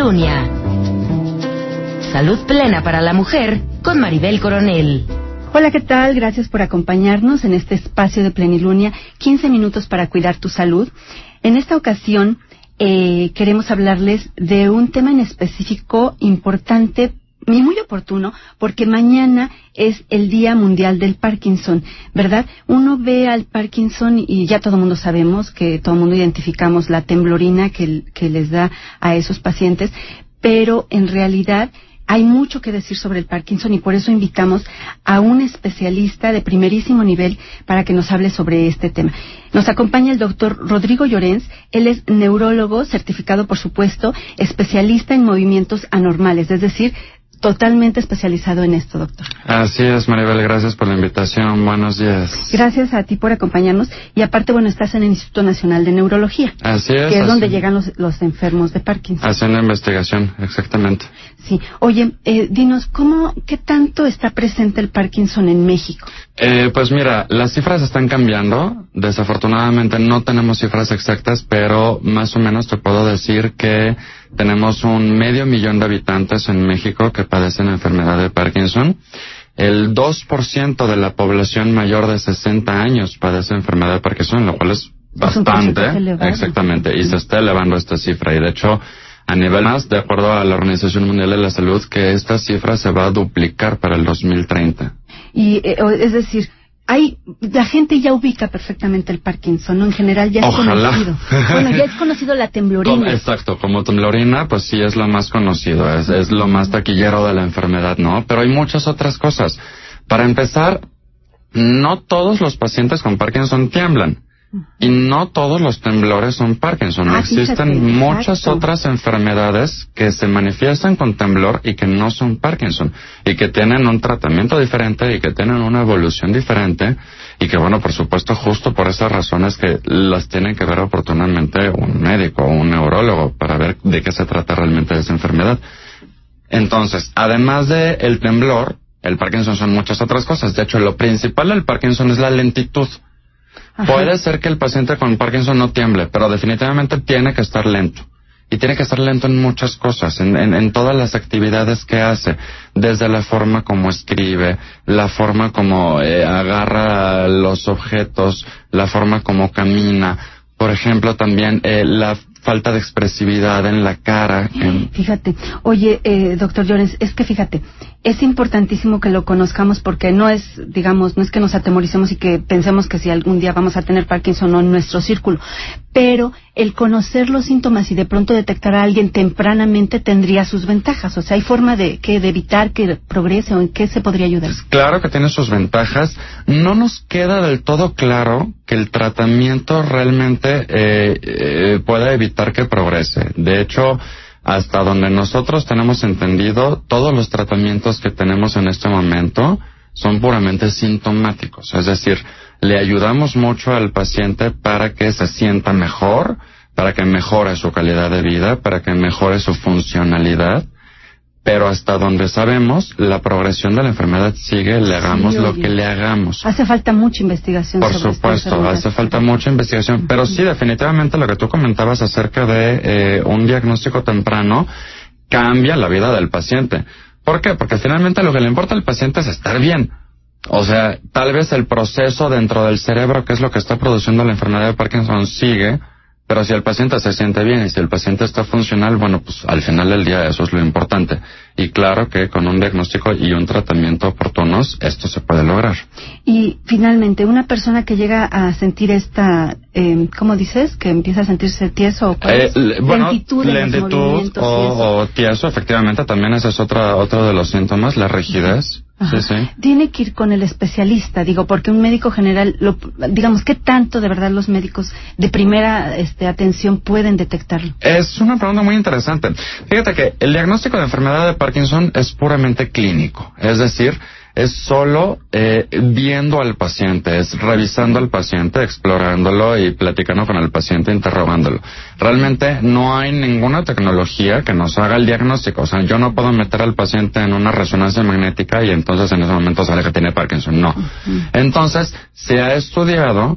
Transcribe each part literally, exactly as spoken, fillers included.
Plenilunia. Salud plena para la mujer con Maribel Coronel. Hola, ¿qué tal? Gracias por acompañarnos en este espacio de Plenilunia, quince minutos para cuidar tu salud. En esta ocasión eh, queremos hablarles de un tema en específico importante y muy oportuno, porque mañana es el Día Mundial del Parkinson, ¿verdad? Uno ve al Parkinson y ya todo el mundo sabemos que todo el mundo identificamos la temblorina que, que les da a esos pacientes, pero en realidad hay mucho que decir sobre el Parkinson y por eso invitamos a un especialista de primerísimo nivel para que nos hable sobre este tema. Nos acompaña el doctor Rodrigo Llorens. Él es neurólogo, certificado por supuesto, especialista en movimientos anormales, es decir, totalmente especializado en esto, doctor. Así es, Maribel, gracias por la invitación. Buenos días. Gracias a ti por acompañarnos. Y aparte, bueno, estás en el Instituto Nacional de Neurología. Así es. Que es así, donde llegan los, los enfermos de Parkinson. Haciendo investigación, exactamente. Sí. Oye, eh, dinos, ¿cómo, qué tanto está presente el Parkinson en México? Eh, pues mira, las cifras están cambiando. Desafortunadamente no tenemos cifras exactas, pero más o menos te puedo decir que tenemos un medio millón de habitantes en México que padecen la enfermedad de Parkinson. El dos por ciento de la población mayor de sesenta años padece enfermedad de Parkinson, lo cual es bastante. Exactamente, y se está elevando esta cifra. Y de hecho, a nivel más, de acuerdo a la Organización Mundial de la Salud, que esta cifra se va a duplicar para el dos mil treinta. Y, eh, es decir, hay, la gente ya ubica perfectamente el Parkinson, ¿no? En general ya es Ojalá. conocido. Bueno, ya es conocido la temblorina. Como, exacto, como temblorina, pues sí es lo más conocido, es, es lo más taquillero de la enfermedad, ¿no? Pero hay muchas otras cosas. Para empezar, no todos los pacientes con Parkinson tiemblan. Y no todos los temblores son Parkinson. Ah, Existen fíjate, muchas exacto. otras enfermedades que se manifiestan con temblor y que no son Parkinson. Y que tienen un tratamiento diferente y que tienen una evolución diferente. Y que, bueno, por supuesto, justo por esas razones que las tiene que ver oportunamente un médico o un neurólogo para ver de qué se trata realmente esa enfermedad. Entonces, además de el temblor, el Parkinson son muchas otras cosas. De hecho, lo principal del Parkinson es la lentitud. Ajá. Puede ser que el paciente con Parkinson no tiemble, pero definitivamente tiene que estar lento. Y tiene que estar lento en muchas cosas, en, en, en todas las actividades que hace. Desde la forma como escribe, la forma como eh, agarra los objetos, la forma como camina. Por ejemplo, también eh, la falta de expresividad en la cara. En... Fíjate, oye, eh, doctor Llorens, es que fíjate, es importantísimo que lo conozcamos porque no es, digamos, no es que nos atemoricemos y que pensemos que si algún día vamos a tener Parkinson o en nuestro círculo, pero el conocer los síntomas y de pronto detectar a alguien tempranamente tendría sus ventajas. O sea, ¿hay forma de, que, de evitar que progrese o en qué se podría ayudar? Claro que tiene sus ventajas. No nos queda del todo claro que el tratamiento realmente eh, eh, pueda evitar que progrese. De hecho, hasta donde nosotros tenemos entendido, todos los tratamientos que tenemos en este momento son puramente sintomáticos. Es decir, le ayudamos mucho al paciente para que se sienta mejor, para que mejore su calidad de vida, para que mejore su funcionalidad. Pero hasta donde sabemos, la progresión de la enfermedad sigue, le hagamos sí, lo que le hagamos. Hace falta mucha investigación. Por sobre supuesto, hace falta mucha investigación. Uh-huh. Pero sí, definitivamente lo que tú comentabas acerca de eh, un diagnóstico temprano cambia la vida del paciente. ¿Por qué? Porque finalmente lo que le importa al paciente es estar bien. O sea, tal vez el proceso dentro del cerebro, que es lo que está produciendo la enfermedad de Parkinson, sigue. Pero si el paciente se siente bien y si el paciente está funcional, bueno, pues al final del día eso es lo importante. Y claro que con un diagnóstico y un tratamiento oportunos, esto se puede lograr. Y finalmente, una persona que llega a sentir esta, eh, ¿cómo dices? Que empieza a sentirse tieso o eh, bueno, lentitud, lentitud o, o tieso, efectivamente, también ese es otra, otro de los síntomas, la rigidez. Ajá. Sí, sí. Tiene que ir con el especialista, digo, porque un médico general, lo, digamos, ¿qué tanto de verdad los médicos de primera este, atención pueden detectarlo? Es una pregunta muy interesante. Fíjate que el diagnóstico de enfermedad de Parkinson es puramente clínico, es decir, es solo eh, viendo al paciente, es revisando al paciente, explorándolo y platicando con el paciente, interrogándolo. Realmente no hay ninguna tecnología que nos haga el diagnóstico. O sea, yo no puedo meter al paciente en una resonancia magnética y entonces en ese momento sale que tiene Parkinson. No. Entonces, se ha estudiado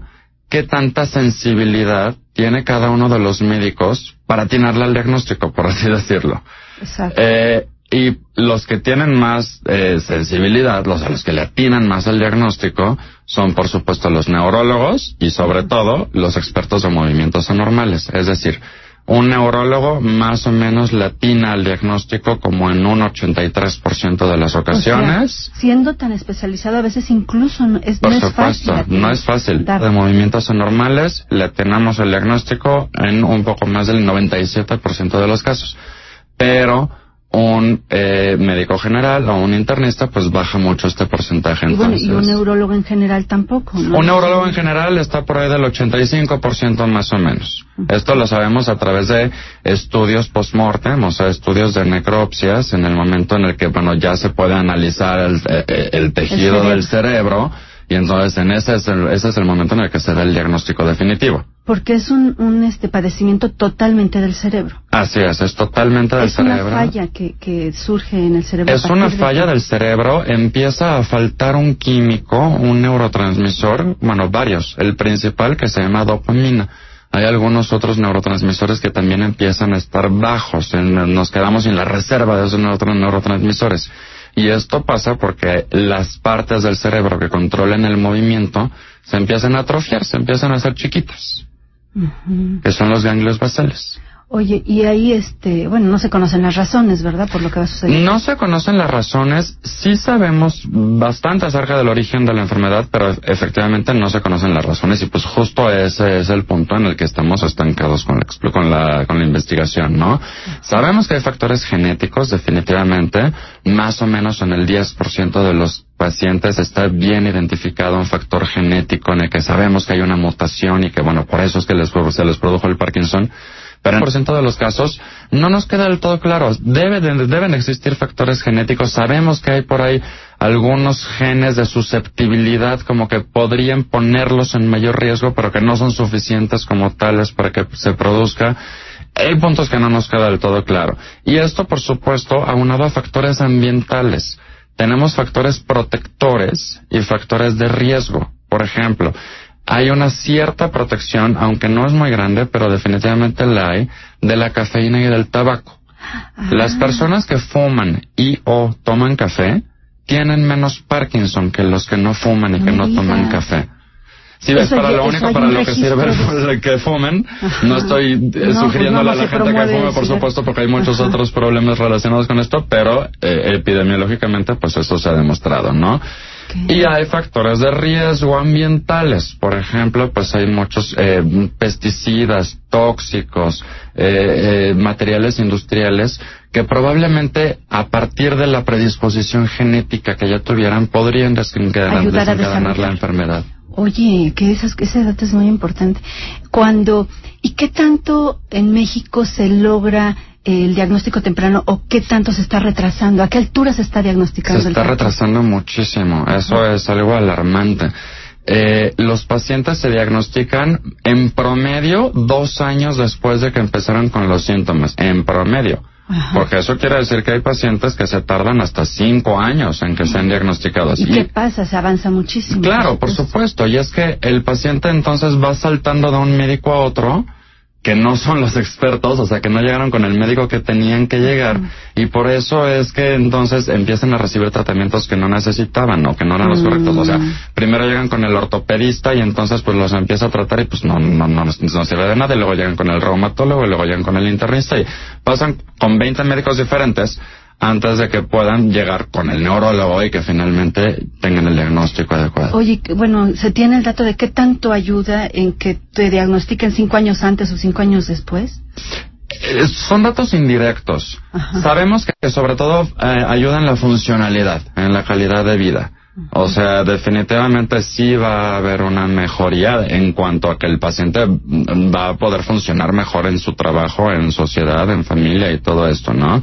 qué tanta sensibilidad tiene cada uno de los médicos para atinarle al diagnóstico, por así decirlo. Exacto. Eh, y los que tienen más eh, sensibilidad, los a los que le atinan más al diagnóstico, son por supuesto los neurólogos y sobre todo los expertos de movimientos anormales. Es decir, un neurólogo más o menos le atina al diagnóstico como en un ochenta y tres por ciento de las ocasiones. O sea, siendo tan especializado, a veces incluso no es, por no supuesto, es fácil. no es fácil. Dar. De movimientos anormales le atinamos el diagnóstico en un poco más del noventa y siete por ciento de los casos. Pero un eh, médico general o un internista pues baja mucho este porcentaje. Y bueno, entonces, y un neurólogo en general tampoco, ¿no? Un neurólogo en general está por ahí del ochenta y cinco por ciento más o menos. Uh-huh. Esto lo sabemos a través de estudios post-mortem, o sea, estudios de necropsias, en el momento en el que, bueno, ya se puede analizar el, el, el tejido el del cerebro, y entonces en ese es, el, ese es el momento en el que se da el diagnóstico definitivo. Porque es un, un este padecimiento totalmente del cerebro. Así es, es totalmente del es cerebro. Es una falla que, que surge en el cerebro. Es una falla de... del cerebro, empieza a faltar un químico, un neurotransmisor, bueno, varios. El principal que se llama dopamina. Hay algunos otros neurotransmisores que también empiezan a estar bajos, en, nos quedamos sin la reserva de esos neurotransmisores. Y esto pasa porque las partes del cerebro que controlan el movimiento se empiezan a atrofiar, se empiezan a hacer chiquitas. Uh-huh. Que son los ganglios basales. Oye, y ahí, este, bueno, no se conocen las razones, ¿verdad? Por lo que va a suceder. No se conocen las razones, sí sabemos bastante acerca del origen de la enfermedad, pero efectivamente no se conocen las razones y pues justo ese es el punto en el que estamos estancados con la, con la, con la investigación, ¿no? Sabemos que hay factores genéticos, definitivamente, más o menos en el diez por ciento de los pacientes está bien identificado un factor genético en el que sabemos que hay una mutación y que, bueno, por eso es que les, se les produjo el Parkinson. Pero en el por ciento de los casos no nos queda del todo claro. Debe de, deben existir factores genéticos. Sabemos que hay por ahí algunos genes de susceptibilidad como que podrían ponerlos en mayor riesgo, pero que no son suficientes como tales para que se produzca. Hay puntos que no nos queda del todo claro. Y esto, por supuesto, aunado a factores ambientales. Tenemos factores protectores y factores de riesgo. Por ejemplo, hay una cierta protección, aunque no es muy grande, pero definitivamente la hay, de la cafeína y del tabaco. Ah. Las personas que fuman y o toman café tienen menos Parkinson que los que no fuman y que no toman café. Si ves, para lo único para lo que sirve el que fumen, ajá, no estoy eh, no, sugiriéndole pues no, a la gente que fume, por supuesto, porque hay muchos ajá, otros problemas relacionados con esto, pero eh, epidemiológicamente, pues eso se ha demostrado, ¿no? Y hay factores de riesgo ambientales, por ejemplo, pues hay muchos eh, pesticidas, tóxicos, eh, eh, materiales industriales que probablemente a partir de la predisposición genética que ya tuvieran podrían desencadenar, desencadenar la enfermedad. Oye, que esas, ese dato es muy importante. Cuando, ¿y qué tanto en México se logra el diagnóstico temprano o qué tanto se está retrasando? ¿A qué altura se está diagnosticando? Se está el retrasando muchísimo. Eso uh-huh. es algo alarmante. Eh, los pacientes se diagnostican en promedio dos años después de que empezaron con los síntomas. En promedio. Ajá. Porque eso quiere decir que hay pacientes que se tardan hasta cinco años en que sean diagnosticados. ¿Y, ¿Y qué pasa? Se avanza muchísimo. Claro, por supuesto. Y es que el paciente entonces va saltando de un médico a otro que no son los expertos, o sea, que no llegaron con el médico que tenían que llegar. Uh-huh. Y por eso es que entonces empiezan a recibir tratamientos que no necesitaban o que no eran los uh-huh. correctos. O sea, primero llegan con el ortopedista y entonces pues los empieza a tratar y pues no, no, no, no sirve de nada. Y luego llegan con el reumatólogo y luego llegan con el internista y pasan con veinte médicos diferentes antes de que puedan llegar con el neurólogo y que finalmente tengan el diagnóstico adecuado. Oye, bueno, ¿se tiene el dato de qué tanto ayuda en que te diagnostiquen cinco años antes o cinco años después? Eh, son datos indirectos. Ajá. Sabemos que sobre todo eh, ayudan en la funcionalidad, en la calidad de vida. Ajá. O sea, definitivamente sí va a haber una mejoría en cuanto a que el paciente va a poder funcionar mejor en su trabajo, en sociedad, en familia y todo esto, ¿no?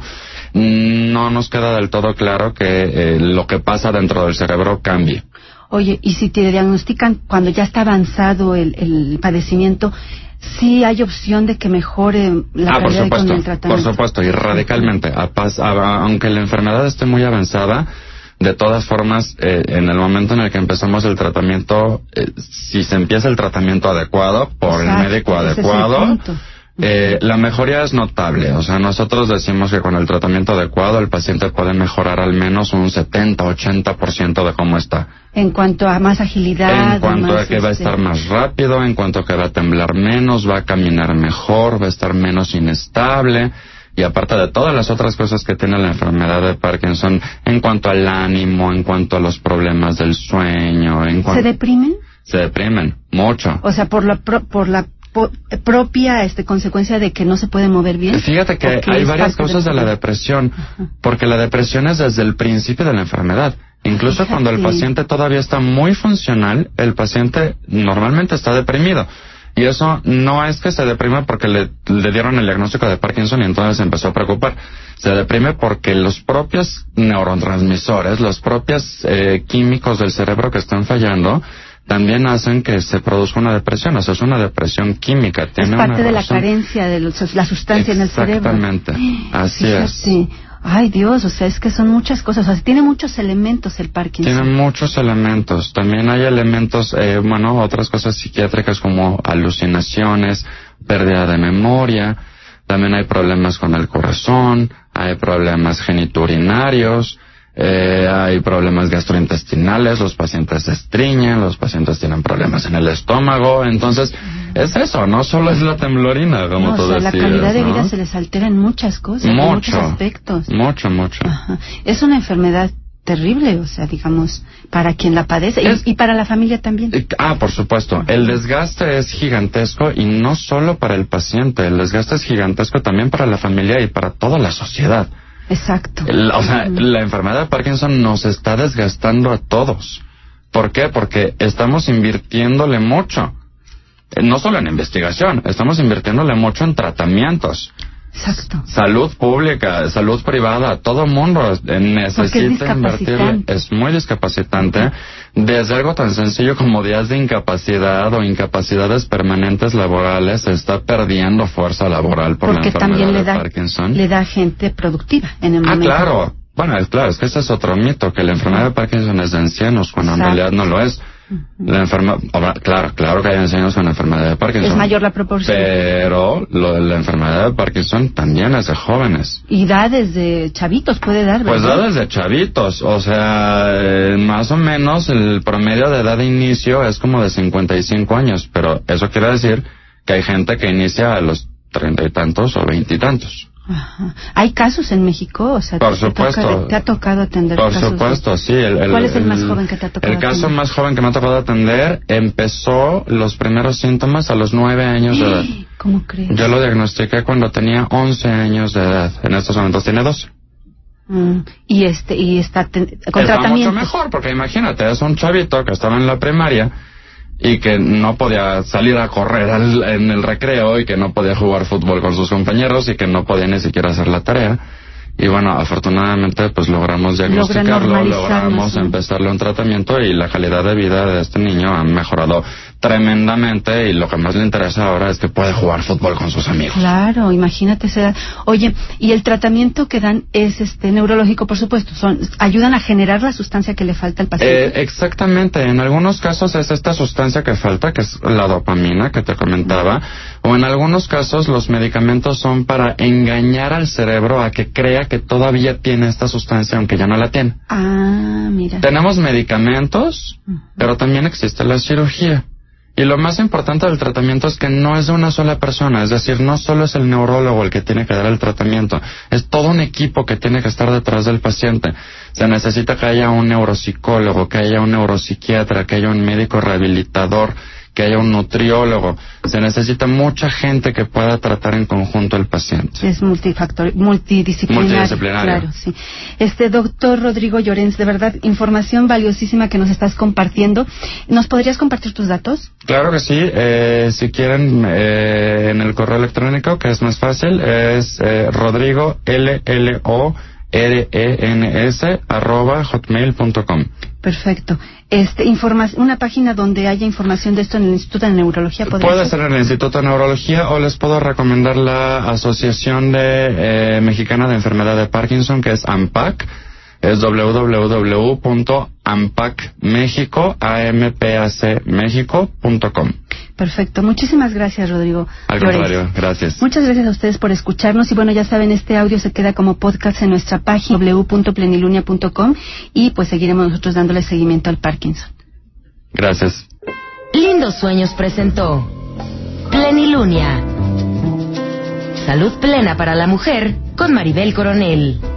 No nos queda del todo claro que eh, lo que pasa dentro del cerebro cambie. Oye, y si te diagnostican cuando ya está avanzado el, el padecimiento, ¿sí hay opción de que mejore la ah, calidad por supuesto, con el tratamiento? Por supuesto, y radicalmente. A, a, aunque la enfermedad esté muy avanzada, De todas formas, eh, en el momento en el que empezamos el tratamiento, eh, si se empieza el tratamiento adecuado por Exacto, el médico adecuado, eh, la mejoría es notable. O sea, nosotros decimos que con el tratamiento adecuado el paciente puede mejorar al menos un setenta, ochenta por ciento de cómo está. En cuanto a más agilidad. En cuanto más a que va a este... estar más rápido, en cuanto a que va a temblar menos, va a caminar mejor, va a estar menos inestable. Y aparte de todas las otras cosas que tiene la enfermedad de Parkinson, en cuanto al ánimo, en cuanto a los problemas del sueño, en cuanto... ¿Se deprimen? Se deprimen, mucho. O sea, por la pro, por la po, propia este consecuencia de que no se puede mover bien. Fíjate que hay varias cosas de la depresión, Ajá. porque la depresión es desde el principio de la enfermedad. Incluso Fíjate. cuando el paciente todavía está muy funcional, el paciente normalmente está deprimido. Y eso no es que se deprime porque le, le dieron el diagnóstico de Parkinson y entonces se empezó a preocupar. Se deprime porque los propios neurotransmisores, los propios eh, químicos del cerebro que están fallando, también hacen que se produzca una depresión. O sea, es una depresión química. Tiene es parte una de la razón. carencia de los, la sustancia en el cerebro. Exactamente. Así Fíjate. es. Ay, Dios, o sea, es que son muchas cosas. O sea, tiene muchos elementos el Parkinson. Tiene muchos elementos. También hay elementos, eh, bueno, otras cosas psiquiátricas como alucinaciones, pérdida de memoria. También hay problemas con el corazón, hay problemas geniturinarios, eh, hay problemas gastrointestinales, los pacientes se estreñen, los pacientes tienen problemas en el estómago. Entonces, es eso, no solo es la temblorina, como no, tú o sea, decías, la calidad de ¿no? vida se les altera en muchas cosas, mucho, en muchos aspectos. Mucho, mucho. Ajá. Es una enfermedad terrible, o sea, digamos, para quien la padece es, y, y para la familia también. Ah, por supuesto. Ajá. El desgaste es gigantesco y no solo para el paciente, el desgaste es gigantesco también para la familia y para toda la sociedad. Exacto. El, o sea, uh-huh. la enfermedad de Parkinson nos está desgastando a todos. ¿Por qué? Porque estamos invirtiéndole mucho. No solo en investigación, estamos invirtiéndole mucho en tratamientos. Exacto. Salud pública, salud privada, todo el mundo necesita invertirle. Es muy discapacitante. Desde algo tan sencillo como días de incapacidad o incapacidades permanentes laborales, se está perdiendo fuerza laboral por Porque la enfermedad también le de da, Parkinson. le da gente productiva en el momento. Ah, claro. Bueno, es claro, es que ese es otro mito, que la enfermedad de Parkinson es de ancianos, cuando Exacto. en realidad no lo es. La enferma, claro, claro que hay ancianos con la enfermedad de Parkinson. Es mayor la proporción. Pero lo de la enfermedad de Parkinson también es de jóvenes. Y da desde chavitos, puede dar, ¿verdad? Pues da desde chavitos, o sea, eh, más o menos el promedio de edad de inicio es como de cincuenta y cinco años, pero eso quiere decir que hay gente que inicia a los treinta y tantos o veintitantos. Ajá. ¿Hay casos en México? O sea, por te, supuesto. Te, toca, te ha tocado atender Por casos supuesto, de... sí. El, el, ¿Cuál es el, el más joven que te ha tocado El caso atender? más joven que me ha tocado atender empezó los primeros síntomas a los nueve años de edad. ¿Cómo crees? Yo lo diagnostiqué cuando tenía once años de edad. En estos momentos tiene doce. Mm. Y este y está ten... con está tratamiento. Mucho mejor, porque imagínate, es un chavito que estaba en la primaria y que no podía salir a correr al, en el recreo y que no podía jugar fútbol con sus compañeros y que no podía ni siquiera hacer la tarea. Y bueno, afortunadamente pues logramos diagnosticarlo, logramos empezarle un tratamiento y la calidad de vida de este niño ha mejorado tremendamente y lo que más le interesa ahora es que puede jugar fútbol con sus amigos. Claro, imagínate esa edad. Oye, y el tratamiento que dan es este neurológico, por supuesto, son ayudan a generar la sustancia que le falta al paciente. Eh, exactamente, en algunos casos es esta sustancia que falta, que es la dopamina que te comentaba, uh-huh. o en algunos casos los medicamentos son para engañar al cerebro a que crea que todavía tiene esta sustancia aunque ya no la tiene. Ah, mira. Tenemos medicamentos, uh-huh. pero también existe la cirugía. Y lo más importante del tratamiento es que no es de una sola persona, es decir, no solo es el neurólogo el que tiene que dar el tratamiento, es todo un equipo que tiene que estar detrás del paciente. Se necesita que haya un neuropsicólogo, que haya un neuropsiquiatra, que haya un médico rehabilitador, que haya un nutriólogo. Se necesita mucha gente que pueda tratar en conjunto al paciente. Es multifactor, multidisciplinario. Multidisciplinario. Claro, sí. Este doctor Rodrigo Llorens, de verdad, información valiosísima que nos estás compartiendo. ¿Nos podrías compartir tus datos? Claro que sí. Eh, si quieren, eh, en el correo electrónico, que es más fácil, es eh, Rodrigo L L O R E N S arroba hotmail punto com. Perfecto. Este, informa una página donde haya información de esto en el Instituto de Neurología. Puede ser? ser en el Instituto de Neurología o les puedo recomendar la Asociación de eh, Mexicana de Enfermedad de Parkinson, que es AMPAC. es doble u doble u doble u punto ampacmexico punto com. Perfecto. Muchísimas gracias, Rodrigo. Al contrario, gracias. Muchas gracias a ustedes por escucharnos. Y bueno, ya saben, este audio se queda como podcast en nuestra página doble u doble u punto plenilunia punto com y pues seguiremos nosotros dándole seguimiento al Parkinson. Gracias. Lindos Sueños presentó Plenilunia. Salud plena para la mujer con Maribel Coronel.